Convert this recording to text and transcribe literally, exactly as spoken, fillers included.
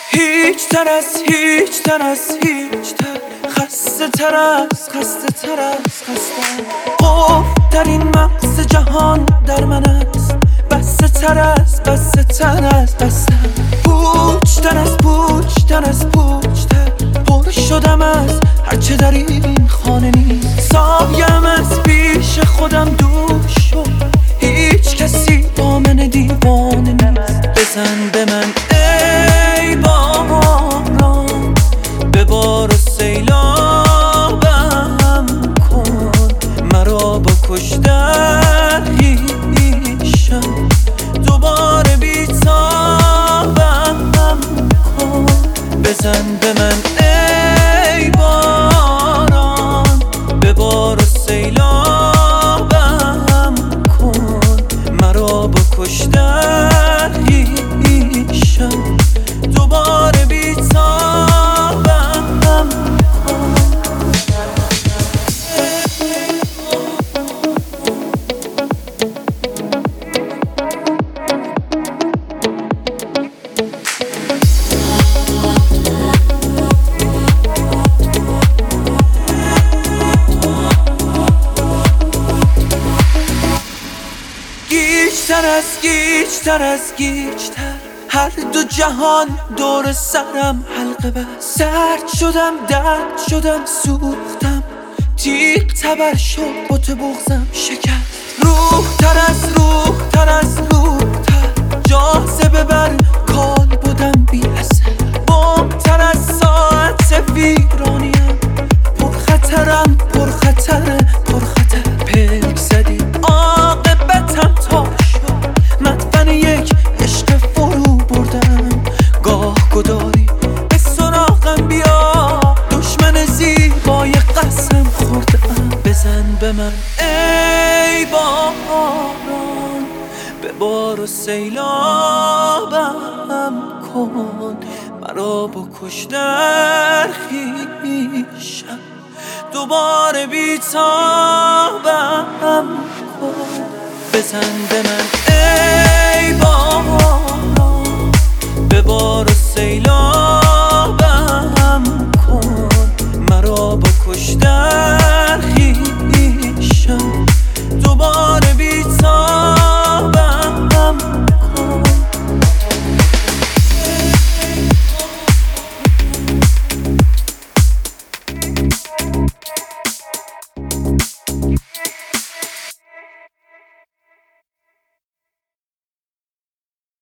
هیچ تر از هیچ تر از هیچ تر خسته تر از خسته تر از خسته قفل در این مغز جهان در من است بسته تر از بسته تر از بسته پوچ تر از پوچ تر از پوچ تر پر شدم از هرچه در این خانه نیست سایم از پیش خودم دور شد هیچ کسی با من دیوانه نیست بزن به من ای باران ببار و سیلابم کن مرا با کشتر هیشم دوباره بیتابم کن بزن به من ای باران ببار و سیلابم کن مرا با کشتر هیشم دوباره بیتابم کن گیج‌تر از گیج‌تر از گیج‌تر هر دو جهان دور سرم حلقه بست سرد شدم درد شدم سوختم تیغ تبر شد بت بغزم شکست روح تر از روح تر از روح تر جاذبه بر کال بودم بی اثر بم تر از ساعت ویرانیم پر خطرم پر خطر پر خطر پلک زدی عاقبتم تا شد مدفن یک عشق فرو بردم گاه گداری به سراغم بیا دشمن زیبای قسم خوردم بزن به من ای باران ببار و سیلابم کن مرا با کشتر خویشم دوباره بیتابم کن بزن به من ای